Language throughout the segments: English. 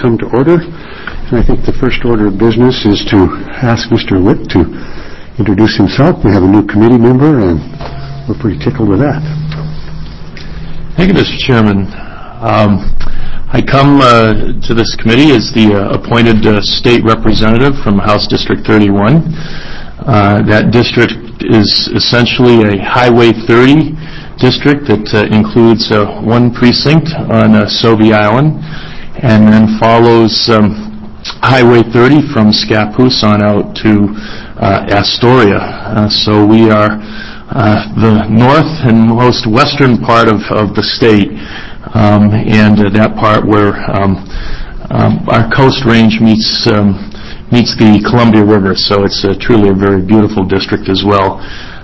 come to order. And I think the first order of business is to ask Mr. Witt to introduce himself. We have a new committee member, and we're pretty tickled with that. Thank you, Mr. Chairman. I come to this committee as the appointed state representative from House District 31. That district is essentially a Highway 30 district that includes one precinct on Sauvie Island, and then follows Highway 30 from Scappoose on out to Astoria. So we are the north and most western part of the state, and that part where our coast range meets the Columbia River. So it's truly a very beautiful district as well.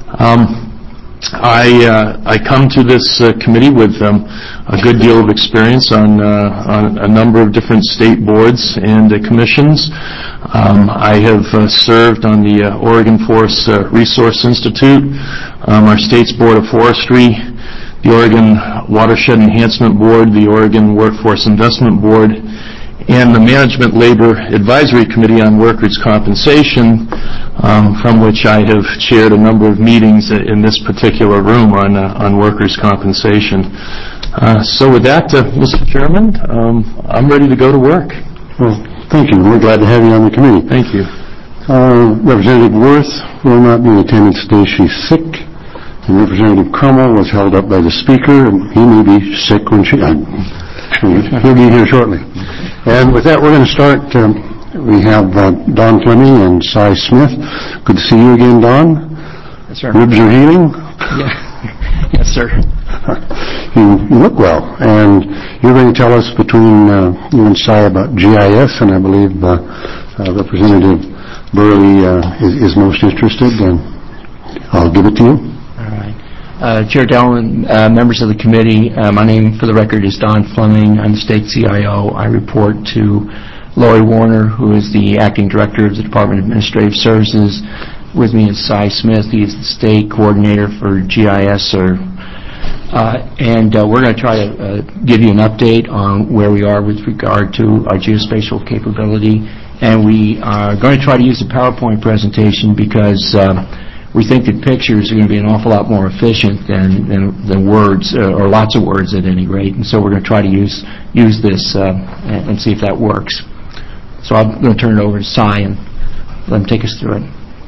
I come to this committee with a good deal of experience on a number of different state boards and commissions. I have served on the Oregon Forest Resource Institute, our state's Board of Forestry, the Oregon Watershed Enhancement Board, the Oregon Workforce Investment Board, and the Management Labor Advisory Committee on Workers' Compensation, from which I have chaired a number of meetings in this particular room on workers' compensation. So with that, Mr. Chairman, I'm ready to go to work. Well, thank you. We're glad to have you on the committee. Thank you. Representative Worth will not be in attendance today. She's sick. And Representative Crummell was held up by the Speaker, and he may be sick when he'll be here shortly. And with that, we're going to start. We have Don Fleming and Cy Smith. Good to see you again, Don. Yes, sir. Ribs are healing? Yeah. Yes, sir. You look well. And you're going to tell us between you and Cy about GIS, and I believe Representative Burley is most interested, and I'll give it to you. All right. Chair Dellman, members of the committee, my name for the record is Don Fleming. I'm the state CIO. I report to Lori Warner, who is the acting director of the Department of Administrative Services. With me is Cy Smith. He's the state coordinator for GIS. And we're going to try to give you an update on where we are with regard to our geospatial capability. And we are going to try to use a PowerPoint presentation because we think that pictures are going to be an awful lot more efficient than words, or lots of words at any rate. And so we're going to try to use this and see if that works. So I'm going to turn it over to Cy and let him take us through it.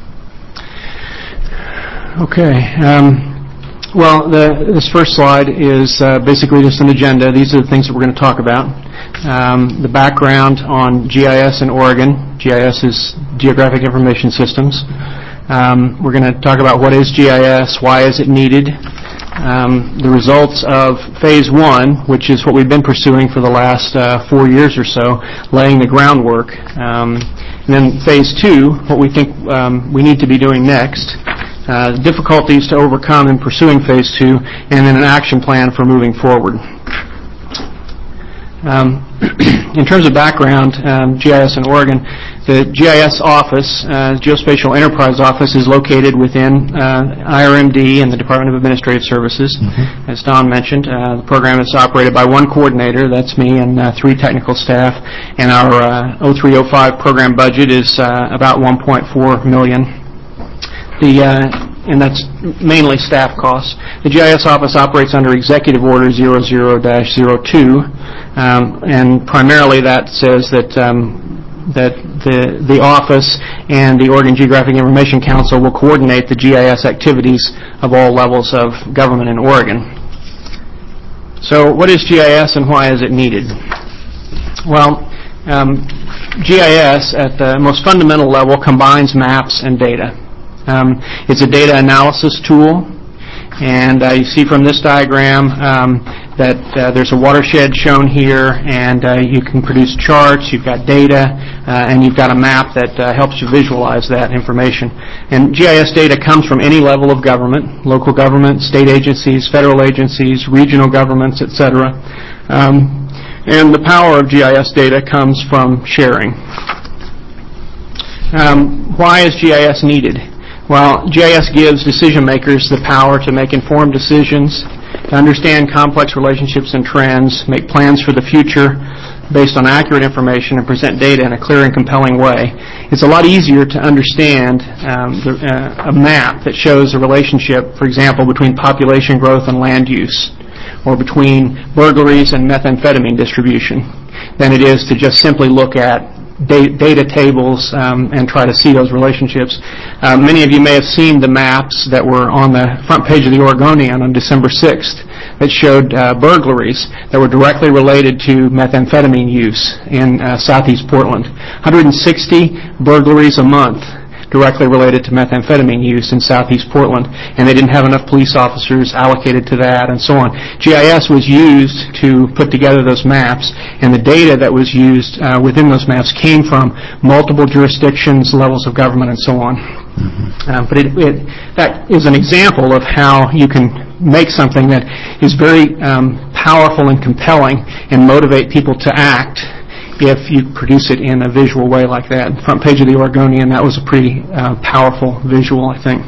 Okay. Well, this first slide is basically just an agenda. These are the things that we're going to talk about. The background on GIS in Oregon. GIS is Geographic Information Systems. We're going to talk about what is GIS, why is it needed, the results of Phase 1, which is what we've been pursuing for the last 4 years or so, laying the groundwork, and then Phase 2, what we think we need to be doing next, difficulties to overcome in pursuing Phase 2, and then an action plan for moving forward. In terms of background, GIS in Oregon, the GIS office, Geospatial Enterprise Office, is located within IRMD and the Department of Administrative Services. Mm-hmm. As Don mentioned, the program is operated by one coordinator, that's me, and 3 technical staff. And our 03-05 program budget is about $1.4 million. And that's mainly staff costs. The GIS office operates under Executive Order 00-02, and primarily that says that the office and the Oregon Geographic Information Council will coordinate the GIS activities of all levels of government in Oregon. So what is GIS and why is it needed? Well, GIS at the most fundamental level combines maps and data. It's a data analysis tool, and you see from this diagram that there's a watershed shown here, and you can produce charts, you've got data, and you've got a map that helps you visualize that information. And GIS data comes from any level of government, local government, state agencies, federal agencies, regional governments, etc. And the power of GIS data comes from sharing. Why is GIS needed? Well, GIS gives decision makers the power to make informed decisions, to understand complex relationships and trends, make plans for the future, based on accurate information and present data in a clear and compelling way, it's a lot easier to understand a map that shows a relationship, for example, between population growth and land use, or between burglaries and methamphetamine distribution, than it is to just simply look at data tables and try to see those relationships. Many of you may have seen the maps that were on the front page of the Oregonian on December 6th that showed burglaries that were directly related to methamphetamine use in southeast Portland. 160 burglaries a month directly related to methamphetamine use in southeast Portland, and they didn't have enough police officers allocated to that, and so on. GIS was used to put together those maps, and the data that was used within those maps came from multiple jurisdictions, levels of government, and so on. But that is an example of how you can make something that is very powerful and compelling and motivate people to act if you produce it in a visual way like that. Front page of the Oregonian, that was a pretty powerful visual, I think.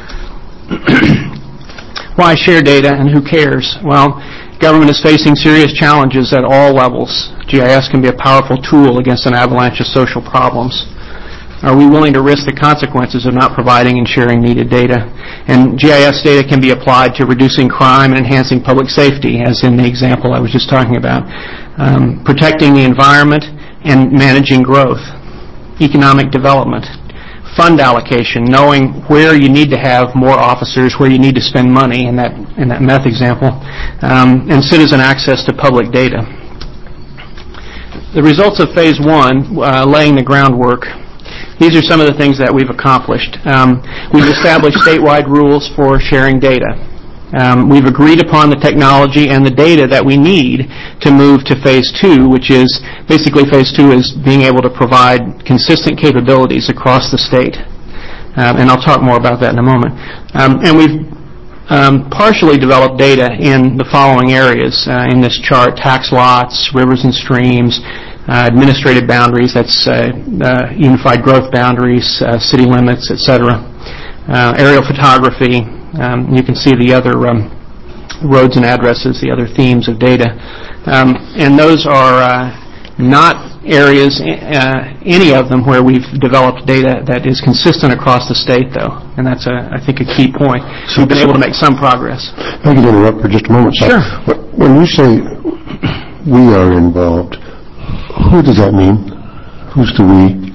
Why share data and who cares? Well, government is facing serious challenges at all levels. GIS can be a powerful tool against an avalanche of social problems. Are we willing to risk the consequences of not providing and sharing needed data? And GIS data can be applied to reducing crime and enhancing public safety, as in the example I was just talking about. Protecting the environment and managing growth. Economic development. Fund allocation, knowing where you need to have more officers, where you need to spend money, in that meth example. And citizen access to public data. The results of Phase 1, laying the groundwork. These are some of the things that we've accomplished. We've established statewide rules for sharing data. We've agreed upon the technology and the data that we need to move to Phase 2, which is basically Phase 2 is being able to provide consistent capabilities across the state. And I'll talk more about that in a moment. And we've partially developed data in the following areas in this chart: tax lots, rivers and streams, administrative boundaries, that's unified growth boundaries, city limits, etc. Aerial photography, you can see the other roads and addresses, the other themes of data. And those are not areas, any of them, where we've developed data that is consistent across the state, though. And that's, I think, a key point. So we've been able to make some progress. If I can interrupt for just a moment. Sure. When you say we are involved, who does that mean? Who's the we?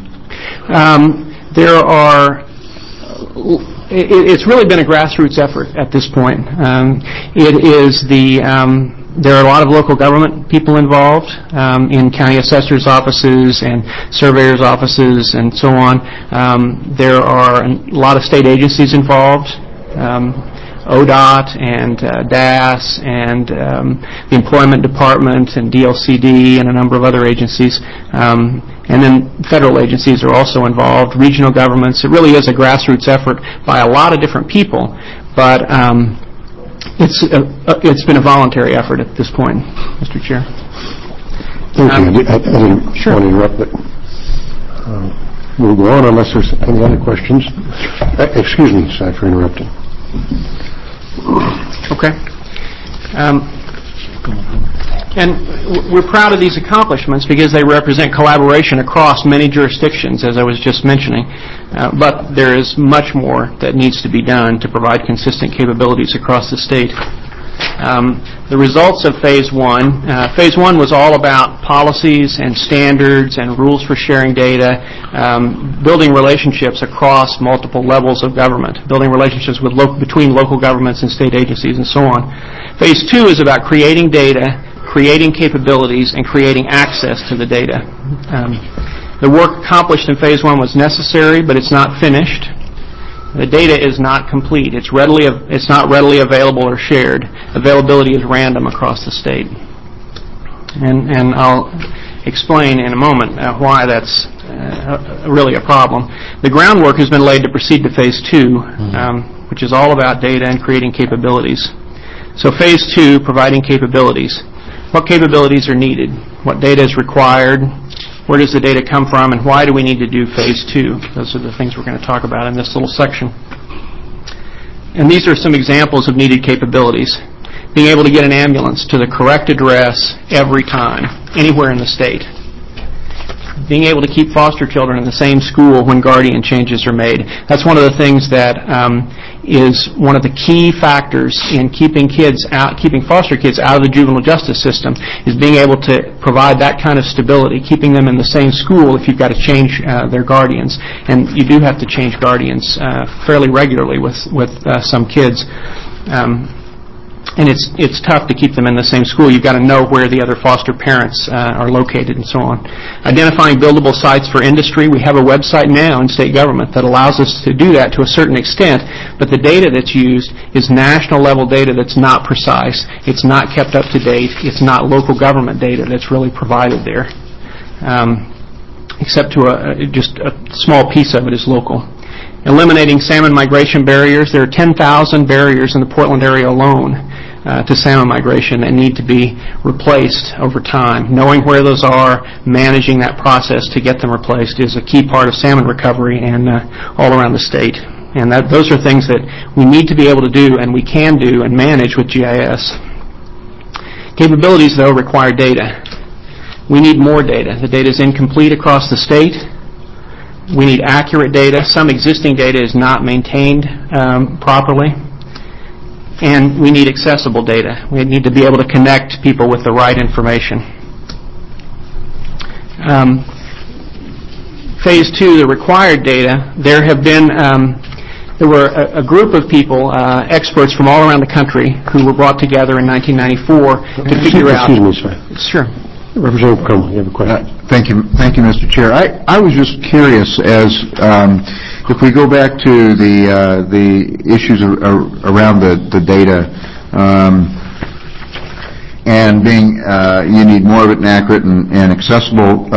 It's really been a grassroots effort at this point. There are a lot of local government people involved in county assessors' offices and surveyors' offices and so on. There are a lot of state agencies involved. ODOT and DAS and the Employment Department and DLCD and a number of other agencies. And then federal agencies are also involved, regional governments. It really is a grassroots effort by a lot of different people, but it's been a voluntary effort at this point, Mr. Chair. Thank you. I didn't Sure. want to interrupt, but we'll go on unless there's any other questions. Excuse me, sorry for interrupting. Okay. And we're proud of these accomplishments because they represent collaboration across many jurisdictions, as I was just mentioning. But there is much more that needs to be done to provide consistent capabilities across the state. The results of Phase 1. Phase 1 was all about policies and standards and rules for sharing data, building relationships across multiple levels of government, building relationships between local governments and state agencies and so on. Phase 2 is about creating data, creating capabilities, and creating access to the data. The work accomplished in Phase 1 was necessary, but it's not finished. The data is not complete. It's not readily available or shared. Availability is random across the state. And I'll explain in a moment why that's really a problem. The groundwork has been laid to proceed to Phase 2, which is all about data and creating capabilities. So Phase 2, providing capabilities. What capabilities are needed? What data is required? Where does the data come from, and why do we need to do Phase 2? Those are the things we're going to talk about in this little section. And these are some examples of needed capabilities. being able to get an ambulance to the correct address every time, anywhere in the state. Being able to keep foster children in the same school when guardian changes are made. That's one of the things that is one of the key factors in keeping foster kids out of the juvenile justice system, is being able to provide that kind of stability, keeping them in the same school if you've got to change their guardians. And you do have to change guardians fairly regularly with some kids. And it's tough to keep them in the same school. You've got to know where the other foster parents are located and so on. Identifying buildable sites for industry. We have a website now in state government that allows us to do that to a certain extent, but the data that's used is national level data that's not precise. It's not kept up to date. It's not local government data that's really provided there. Except to just a small piece of it is local. Eliminating salmon migration barriers. There are 10,000 barriers in the Portland area alone to salmon migration that need to be replaced over time. Knowing where those are, managing that process to get them replaced is a key part of salmon recovery and all around the state. And those are things that we need to be able to do and we can do and manage with GIS. Capabilities, though, require data. We need more data. The data is incomplete across the state. We need accurate data. Some existing data is not maintained properly. And we need accessible data. We need to be able to connect people with the right information. Phase 2, the required data. There were a group of people, experts from all around the country, who were brought together in 1994 to figure out. Excuse me, sir. Sure. Representative Crummell, you have a question? Thank you, Mr. Chair. I was just curious, as if we go back to the issues around the data, and being you need more of it and accurate and accessible.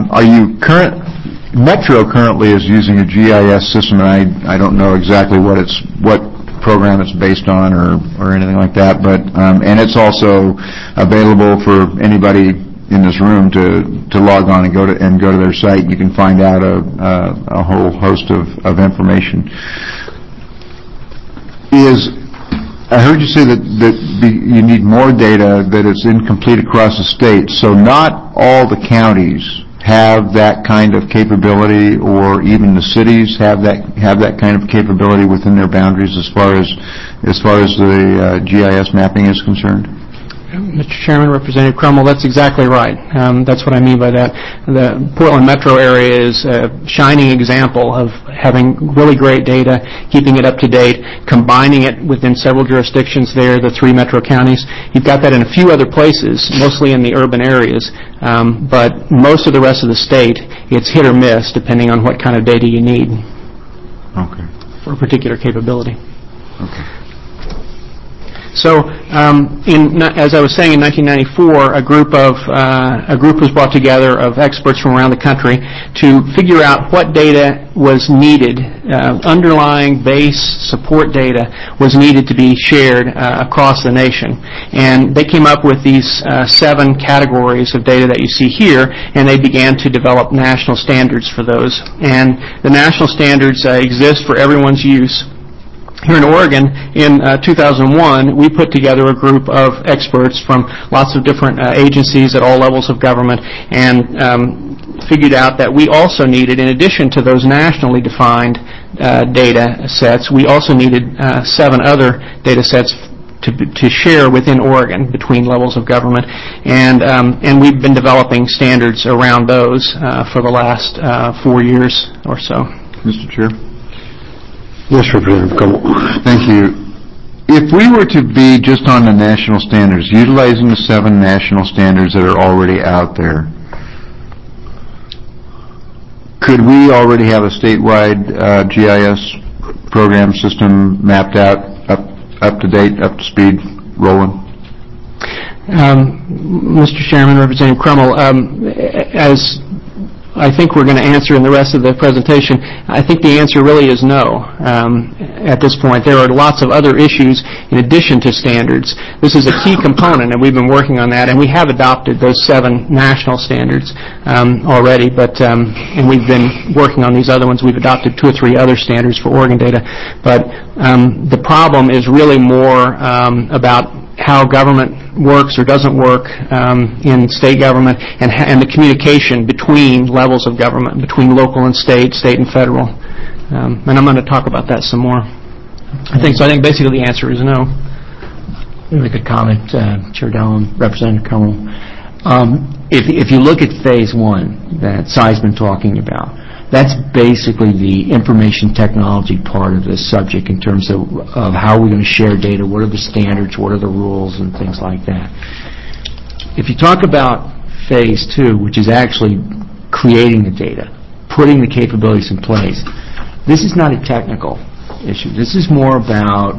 Metro currently is using a GIS system, and I don't know exactly what program it's based on or anything like that, but and it's also available for anybody in this room to log on and go to their site. You can find out a whole host of information. I heard you say that you need more data, that it's incomplete across the state. So not all the counties have that kind of capability, or even the cities have that kind of capability within their boundaries as far as the GIS mapping is concerned? Mr. Chairman, Representative Crummell, that's exactly right. That's what I mean by that. The Portland metro area is a shining example of having really great data, keeping it up to date, combining it within several jurisdictions there, the 3 metro counties. You've got that in a few other places, mostly in the urban areas, but most of the rest of the state, it's hit or miss depending on what kind of data you need for a particular capability. Okay. So, as I was saying, in 1994, a group was brought together of experts from around the country to figure out what data was needed, underlying base support data was needed to be shared across the nation. And they came up with these 7 categories of data that you see here, and they began to develop national standards for those. And the national standards exist for everyone's use. Here in Oregon, in 2001, we put together a group of experts from lots of different agencies at all levels of government and figured out that we also needed, in addition to those nationally defined data sets, we also needed 7 other data sets to share within Oregon between levels of government. And we've been developing standards around those for the last 4 years or so. Mr. Chair? Yes, Representative Crummell. Thank you. If we were to be just on the national standards, utilizing the 7 national standards that are already out there, could we already have a statewide GIS program system mapped out, up to date, up to speed, rolling? Mr. Chairman, Representative Crummell, as I think we're going to answer in the rest of the presentation, I think the answer really is no at this point. There are lots of other issues in addition to standards. This is a key component, and we've been working on that, and we have adopted those 7 national standards already, and we've been working on these other ones. We've adopted 2 or 3 other standards for Oregon data, but the problem is really more about how government works or doesn't work in state government, and the communication between levels of government, between local and state and federal. And I'm going to talk about that some more. I think basically the answer is no. Make a comment, Chair Dallin, Representative Crummell. If you look at Phase 1 that Cy's been talking about, that's basically the information technology part of this subject in terms of how we're going to share data, what are the standards, what are the rules, and things like that. If you talk about Phase 2, which is actually creating the data, putting the capabilities in place, this is not a technical issue. This is more about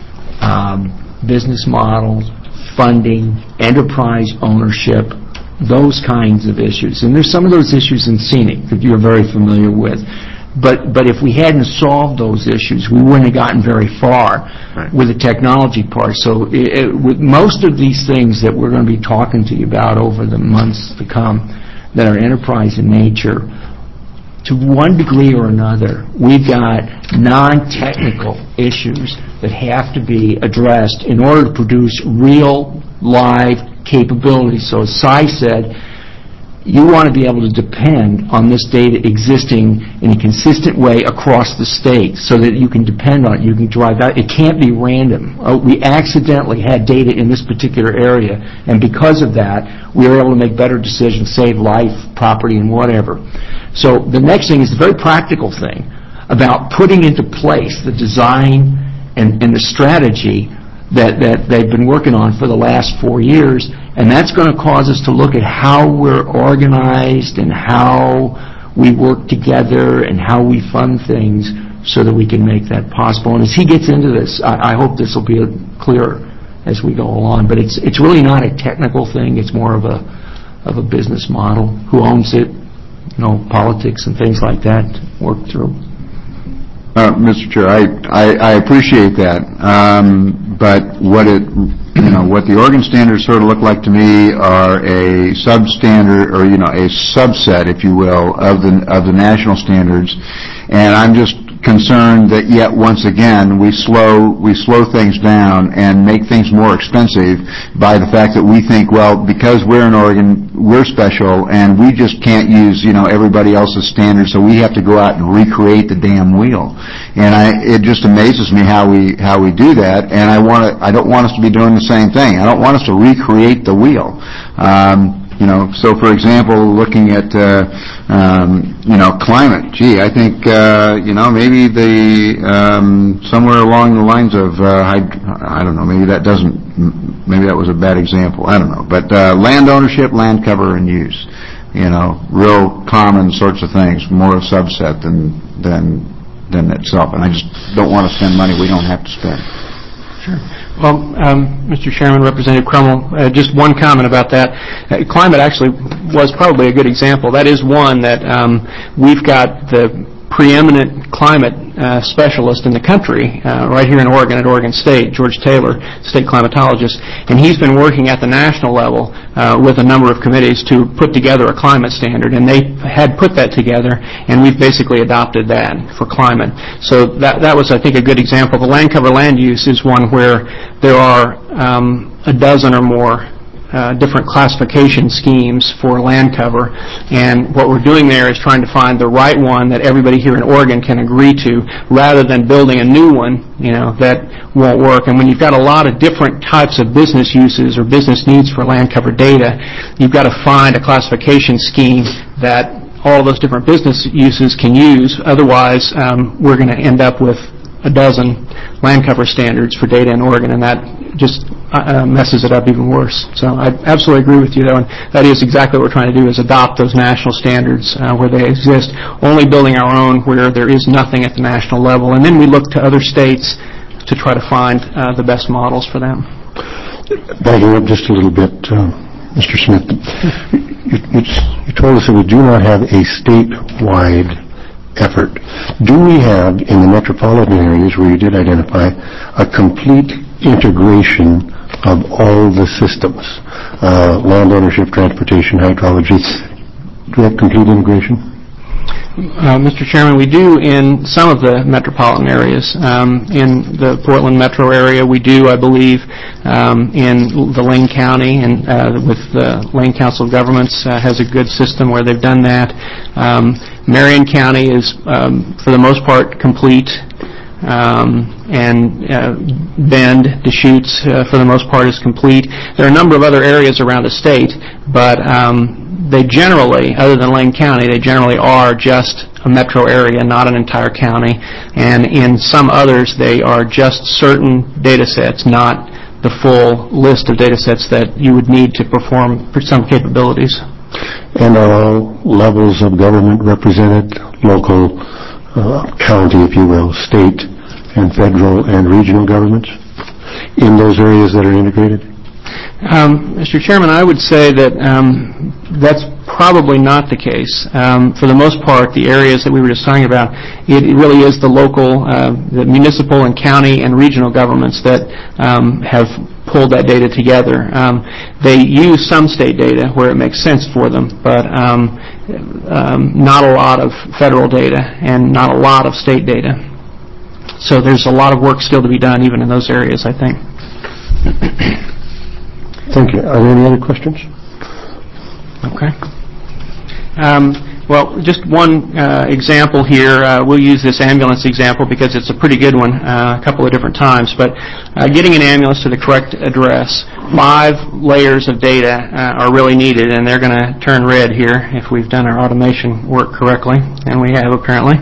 business models, funding, enterprise ownership, those kinds of issues. And there's some of those issues in Scenic that you're very familiar with. But if we hadn't solved those issues, we wouldn't have gotten very far with the technology part. So with most of these things that we're going to be talking to you about over the months to come that are enterprise in nature, to one degree or another, we've got non-technical issues that have to be addressed in order to produce real, live capabilities. So as Cy said, you want to be able to depend on this data existing in a consistent way across the state so that you can depend on it, you can drive out. It can't be random. We accidentally had data in this particular area, and because of that, we were able to make better decisions, save life, property, and whatever. So the next thing is the very practical thing about putting into place the design and the strategy that they've been working on for the last 4 years, and that's going to cause us to look at how we're organized and how we work together and how we fund things so that we can make that possible. And as he gets into this, I hope this will be clearer as we go along. But it's really not a technical thing. It's more of a business model. Who owns it? Politics and things like that work through. Mr. Chair, I appreciate that, but what the Oregon standards sort of look like to me are a substandard, or a subset, if you will, of the national standards, and I'm just concerned that yet once again we slow things down and make things more expensive by the fact that we think, well, because we're in Oregon, we're special and we just can't use everybody else's standards, so we have to go out and recreate the damn wheel. And it just amazes me how we do that, and I don't want us to be doing the same thing. I don't want us to recreate the wheel. So for example, looking at climate, I think maybe somewhere along the lines of I don't know, maybe that was a bad example, I don't know, but land ownership, land cover, and use, real common sorts of things, more a subset than itself, and I just don't want to spend money we don't have to spend. Sure. Well, Mr. Chairman, Representative Crummell, just one comment about that. Climate actually was probably a good example. That is one that we've got the preeminent climate specialist in the country right here in Oregon at Oregon State, George Taylor, state climatologist, and he's been working at the national level with a number of committees to put together a climate standard, and they had put that together, and we've basically adopted that for climate. So that was, I think, a good example. The land cover land use is one where there are a dozen or more different classification schemes for land cover, and what we're doing there is trying to find the right one that everybody here in Oregon can agree to, rather than building a new one, that won't work. And when you've got a lot of different types of business uses or business needs for land cover data, you've got to find a classification scheme that all those different business uses can use. Otherwise, we're going to end up with a dozen land cover standards for data in Oregon, and that just messes it up even worse. So I absolutely agree with you, though, and that is exactly what we're trying to do, is adopt those national standards where they exist, only building our own where there is nothing at the national level, and then we look to other states to try to find the best models for them. Backing up just a little bit, Mr. Smith, you told us that we do not have a statewide effort. Do we have, in the metropolitan areas where you did identify, a complete integration of all the systems, land ownership, transportation, hydrology? Do we have complete integration? Mr. Chairman, we do in some of the metropolitan areas. In the Portland metro area, we do, I believe, in the Lane County, and with the Lane Council of Governments has a good system where they've done that. Marion County is, for the most part, complete. And Bend, Deschutes, for the most part, is complete. There are a number of other areas around the state, but they generally, other than Lane County, they generally are just a metro area, not an entire county. And in some others, they are just certain data sets, not the full list of data sets that you would need to perform some capabilities. And are all levels of government represented, local, county, if you will, state and federal and regional governments in those areas that are integrated? Mr. Chairman, I would say that that's probably not the case. For the most part, the areas that we were just talking about, it really is the local, the municipal and county and regional governments that have pulled that data together. They use some state data where it makes sense for them, but not a lot of federal data and not a lot of state data. So there's a lot of work still to be done even in those areas, I think. Thank you. Are there any other questions? Okay. Well, just one example here. We'll use this ambulance example because it's a pretty good one a couple of different times. But getting an ambulance to the correct address, 5 layers of data are really needed, and they're going to turn red here if we've done our automation work correctly, and we have apparently.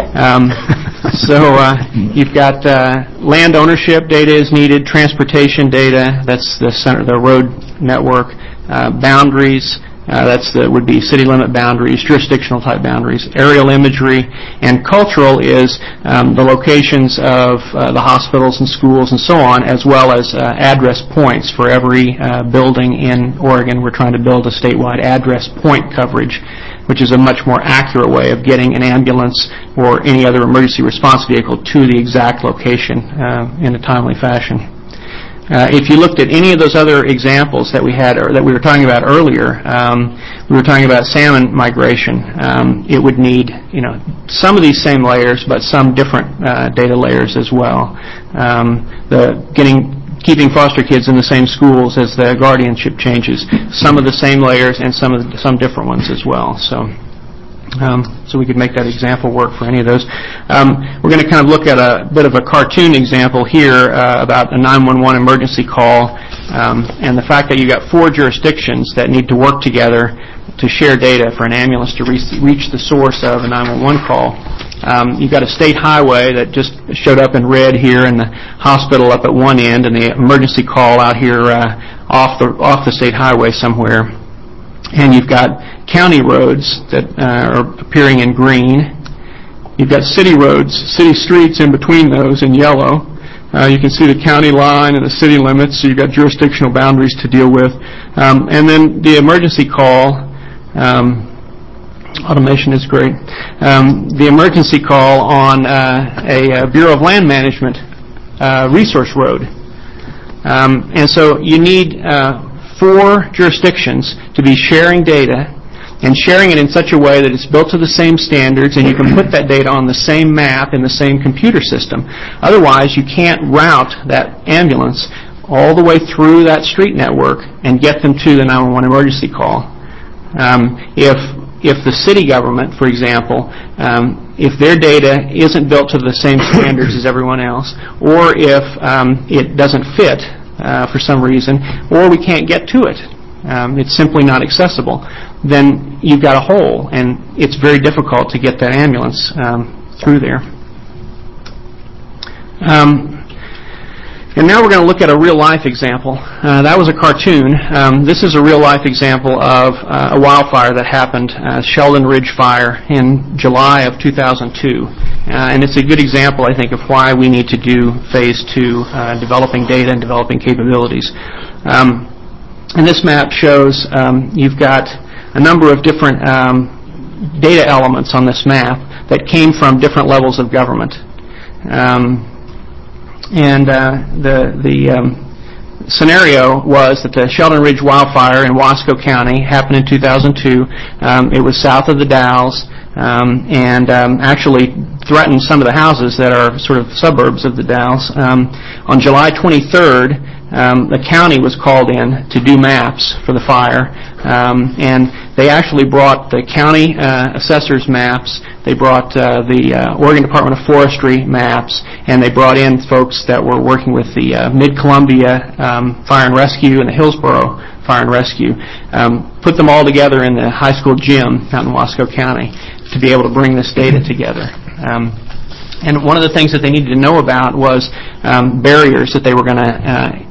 So you've got land ownership data is needed, transportation data, that's the road network, boundaries, would be city limit boundaries, jurisdictional type boundaries, aerial imagery, and cultural is the locations of the hospitals and schools and so on, as well as address points for every building in Oregon. We're trying to build a statewide address point coverage, which is a much more accurate way of getting an ambulance or any other emergency response vehicle to the exact location in a timely fashion. If you looked at any of those other examples that we had, or that we were talking about earlier, we were talking about salmon migration. It would need, some of these same layers, but some different data layers as well. Keeping foster kids in the same schools as the guardianship changes, some of the same layers and some different ones as well. So we could make that example work for any of those. We're going to kind of look at a bit of a cartoon example here about a 911 emergency call and the fact that you've got 4 jurisdictions that need to work together to share data for an ambulance to reach the source of a 911 call. You've got a state highway that just showed up in red here, and the hospital up at one end, and the emergency call out here off the state highway somewhere. And you've got county roads that are appearing in green. You've got city roads, city streets in between those in yellow. You can see the county line and the city limits, so you've got jurisdictional boundaries to deal with. And then the emergency call, automation is great. The emergency call on a Bureau of Land Management resource road. And so you need 4 jurisdictions to be sharing data and sharing it in such a way that it's built to the same standards and you can put that data on the same map in the same computer system. Otherwise, you can't route that ambulance all the way through that street network and get them to the 911 emergency call. If the city government, for example, if their data isn't built to the same standards as everyone else, or if it doesn't fit for some reason, or we can't get to it, it's simply not accessible, then you've got a hole, and it's very difficult to get that ambulance through there. And now we're going to look at a real-life example. That was a cartoon. This is a real-life example of a wildfire that happened, Sheldon Ridge Fire, in July of 2002. And it's a good example, I think, of why we need to do Phase 2, developing data and developing capabilities. And this map shows you've got a number of different data elements on this map that came from different levels of government. The scenario was that the Sheldon Ridge wildfire in Wasco County happened in 2002. It was south of the Dalles. and actually threatened some of the houses that are sort of suburbs of the Dalles. On July 23rd, the county was called in to do maps for the fire, and they actually brought the county assessor's maps, they brought the Oregon Department of Forestry maps, and they brought in folks that were working with the Mid-Columbia Fire and Rescue and the Hillsborough Fire and Rescue, put them all together in the high school gym out in Wasco County to be able to bring this data together. And one of the things that they needed to know about was barriers that they were going to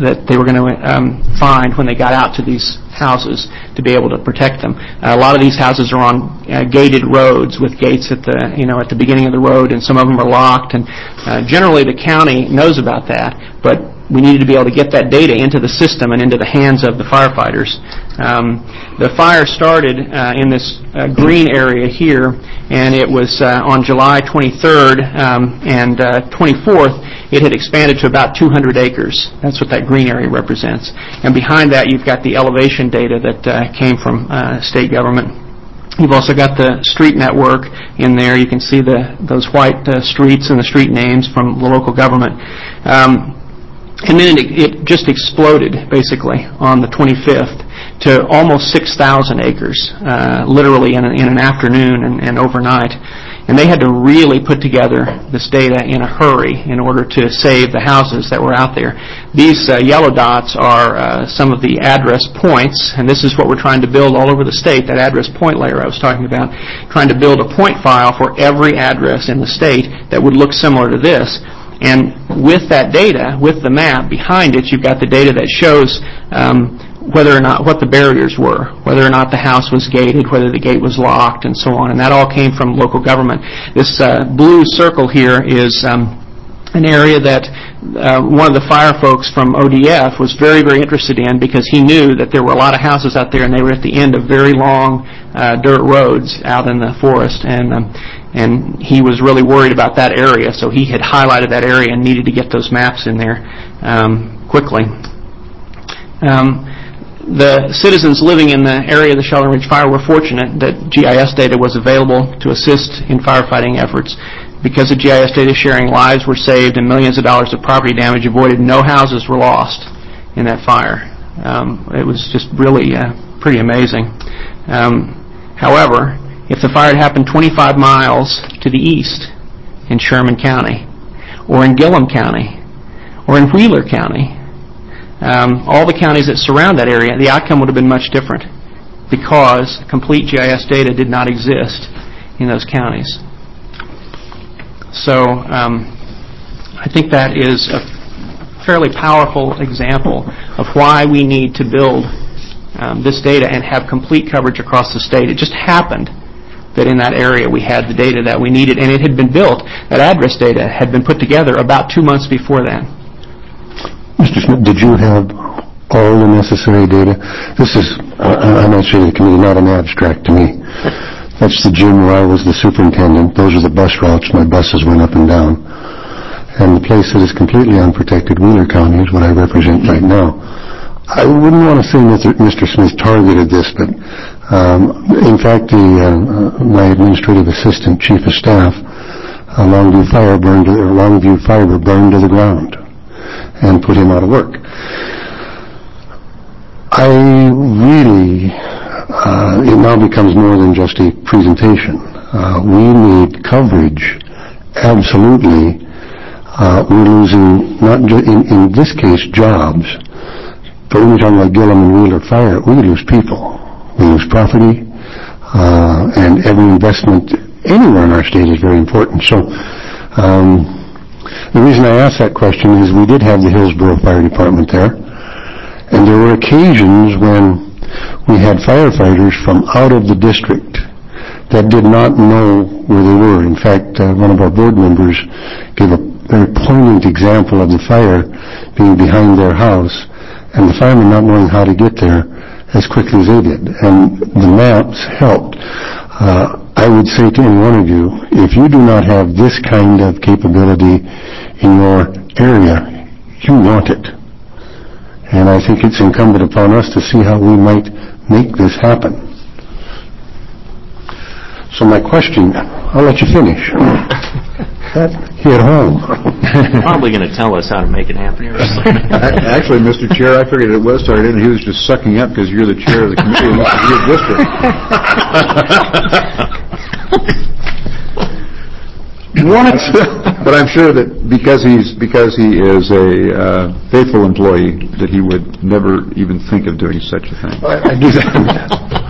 find when they got out to these houses to be able to protect them. A lot of these houses are on gated roads with gates at the beginning of the road, and some of them are locked. And generally, the county knows about that, but we needed to be able to get that data into the system and into the hands of the firefighters. The fire started in this green area here, and it was on July 23rd and 24th. It had expanded to about 200 acres. That's what that green area represents. And behind that, you've got the elevation data that came from state government. You've also got the street network in there. You can see those white streets and the street names from the local government. And then it just exploded, basically, on the 25th to almost 6,000 acres, literally in an afternoon and overnight. And they had to really put together this data in a hurry in order to save the houses that were out there. These yellow dots are some of the address points, and this is what we're trying to build all over the state, that address point layer I was talking about, trying to build a point file for every address in the state that would look similar to this. And with that data, with the map behind it, you've got the data that shows whether or not what the barriers were, whether or not the house was gated, whether the gate was locked, and so on. And that all came from local government. This blue circle here is an area that one of the fire folks from ODF was very, very interested in because he knew that there were a lot of houses out there and they were at the end of very long dirt roads out in the forest. And he was really worried about that area, so he had highlighted that area and needed to get those maps in there quickly. The citizens living in the area of the Sheldon Ridge Fire were fortunate that GIS data was available to assist in firefighting efforts. Because of GIS data sharing, lives were saved and millions of dollars of property damage avoided. No houses were lost in that fire. It was just really pretty amazing. However, if the fire had happened 25 miles to the east in Sherman County, or in Gillum County, or in Wheeler County, all the counties that surround that area, the outcome would have been much different because complete GIS data did not exist in those counties. So I think that is a fairly powerful example of why we need to build this data and have complete coverage across the state. It just happened that in that area we had the data that we needed, and it had been built. That address data had been put together about 2 months before that. Mr. Smith, did you have all the necessary data? This is, I'm actually the committee, not an abstract to me. That's the gym where I was the superintendent. Those are the bus routes my buses went up and down. And the place that is completely unprotected, Wheeler County, is what I represent right now. I wouldn't want to say that Mr. Smith targeted this, but in fact, my administrative assistant, chief of staff, Longview Fiber burned to the ground and put him out of work. I really, it now becomes more than just a presentation. We need coverage, absolutely. We're losing, not in this case, jobs, but when we're talking about Gillum and Wheeler Fire, we lose people. We lose property, and every investment anywhere in our state is very important. So, the reason I asked that question is we did have the Hillsborough Fire Department there, and there were occasions when we had firefighters from out of the district that did not know where they were. In fact, one of our board members gave a very poignant example of the fire being behind their house and the firemen not knowing how to get there as quickly as they did. And the maps helped. I would say to any one of you, if you do not have this kind of capability in your area, you want it. And I think it's incumbent upon us to see how we might make this happen. So my question, I'll let you finish. Hit home. Probably going to tell us how to make it happen here. Actually, Mr. Chair, I figured it was started, and he was just sucking up because you're the chair of the committee and this is your district. But I'm sure that because he is a faithful employee, that he would never even think of doing such a thing. I do that.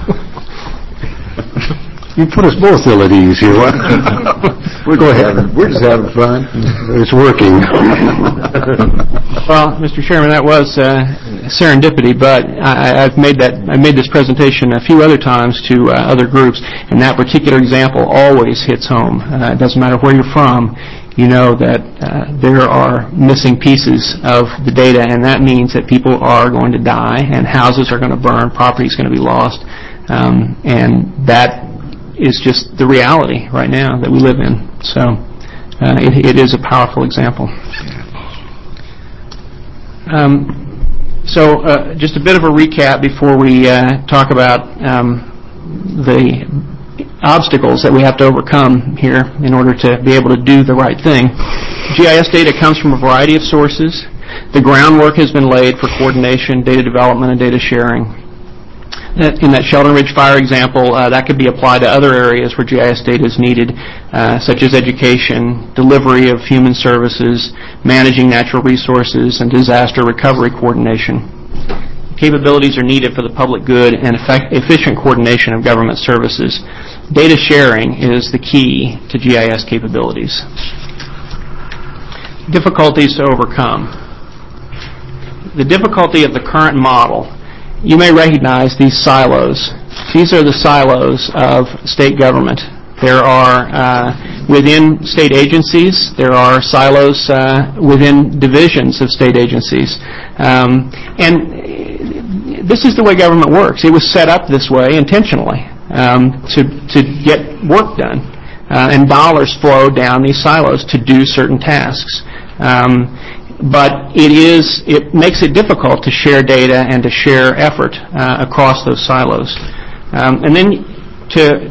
You put us both ill at ease here. Go ahead. We're just having fun. It's working. Well, Mr. Chairman, that was serendipity, but I made this presentation a few other times to other groups, and that particular example always hits home. It doesn't matter where you're from. You know that there are missing pieces of the data, and that means that people are going to die, and houses are going to burn, property is going to be lost, and that is just the reality right now that we live in. So it is a powerful example. Just a bit of a recap before we talk about the obstacles that we have to overcome here in order to be able to do the right thing. GIS data comes from a variety of sources. The groundwork has been laid for coordination, data development, and data sharing. In that Sheldon Ridge Fire example, that could be applied to other areas where GIS data is needed, such as education, delivery of human services, managing natural resources, and disaster recovery coordination. Capabilities are needed for the public good and efficient coordination of government services. Data sharing is the key to GIS capabilities. Difficulties to overcome. The difficulty of the current model. You may recognize these silos. These are the silos of state government. There are, within state agencies, there are silos within divisions of state agencies. And this is the way government works. It was set up this way intentionally to get work done. And dollars flow down these silos to do certain tasks. But it makes it difficult to share data and to share effort across those silos. And then to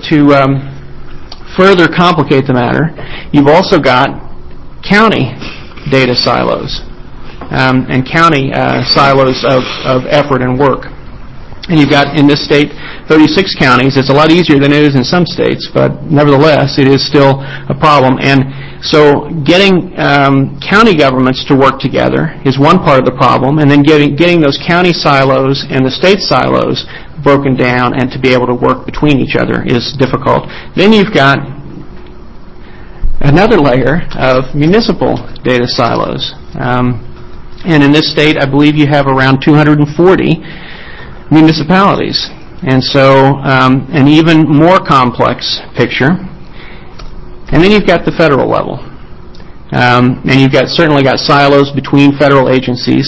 further complicate the matter, you've also got county data silos and county silos of effort and work. And you've got, in this state, 36 counties. It's a lot easier than it is in some states, but nevertheless, it is still a problem. And so getting county governments to work together is one part of the problem, and then getting those county silos and the state silos broken down and to be able to work between each other is difficult. Then you've got another layer of municipal data silos. And in this state, I believe you have around 240 municipalities. And so an even more complex picture. And then you've got the federal level. And you've certainly got silos between federal agencies,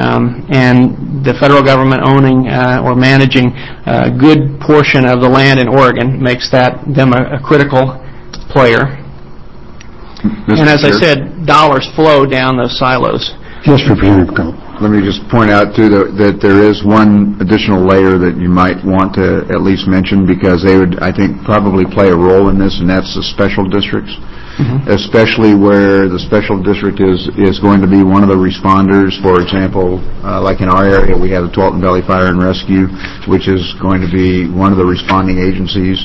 and the federal government owning or managing a good portion of the land in Oregon makes them a critical player. And as I said, dollars flow down those silos. Yes, Representative. Let me just point out, too, that there is one additional layer that you might want to at least mention, because they would, I think, probably play a role in this, and that's the special districts, especially where the special district is going to be one of the responders. For example, like in our area, we have the Tualatin Valley Fire and Rescue, which is going to be one of the responding agencies.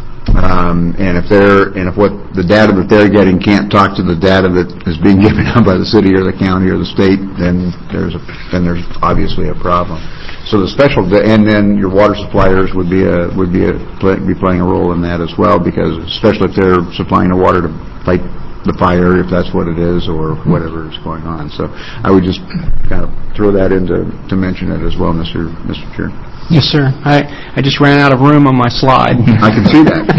And if what the data that they're getting can't talk to the data that is being given out by the city or the county or the state, then there's obviously a problem. So and then your water suppliers would be playing a role in that as well, because especially if they're supplying the water to fight the fire, if that's what it is, or whatever is going on. So I would just kind of throw that in to mention it as well, Mr. Chair. Yes, sir. I just ran out of room on my slide. I can see that.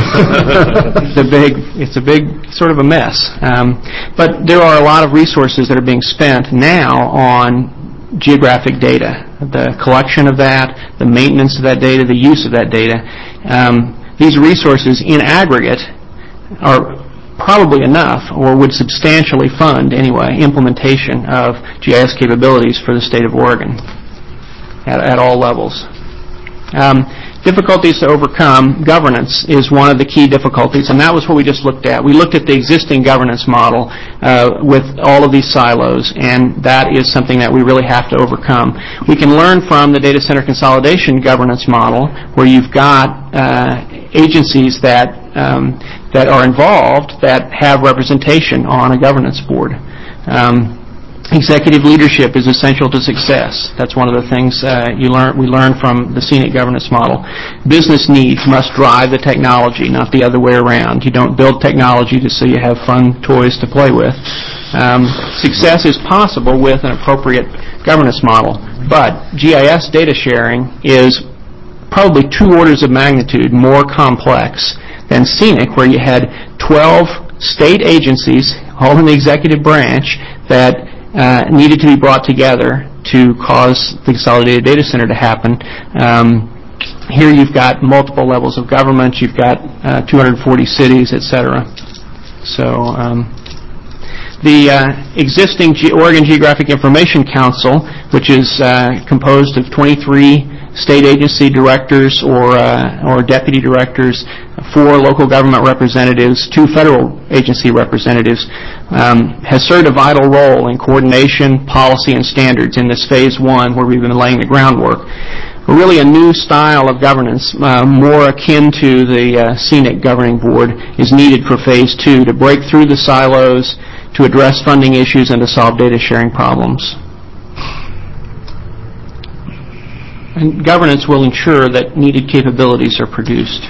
It's a big sort of a mess. But there are a lot of resources that are being spent now on geographic data, the collection of that, the maintenance of that data, the use of that data. These resources in aggregate are probably enough, or would substantially fund, anyway, implementation of GIS capabilities for the state of Oregon at all levels. difficulties to overcome, governance is one of the key difficulties, and that was what we just looked at. We looked at the existing governance model with all of these silos, and that is something that we really have to overcome. We can learn from the data center consolidation governance model, where you've got agencies that are involved that have representation on a governance board. Executive leadership is essential to success. That's one of the things we learn from the scenic governance model. Business needs must drive the technology, not the other way around. You don't build technology just so you have fun toys to play with. Success is possible with an appropriate governance model, but GIS data sharing is probably 2 orders of magnitude more complex than scenic, where you had 12 state agencies, all in the executive branch, that needed to be brought together to cause the consolidated data center to happen. Here you've got multiple levels of government, you've got 240 cities, etc. So the existing Oregon Geographic Information Council, which is composed of 23 state agency directors or deputy directors, 4 local government representatives, 2 federal agency representatives, has served a vital role in coordination, policy, and standards in this Phase 1 where we've been laying the groundwork. Really a new style of governance, more akin to the scenic governing board, is needed for Phase 2 to break through the silos, to address funding issues, and to solve data sharing problems. And governance will ensure that needed capabilities are produced.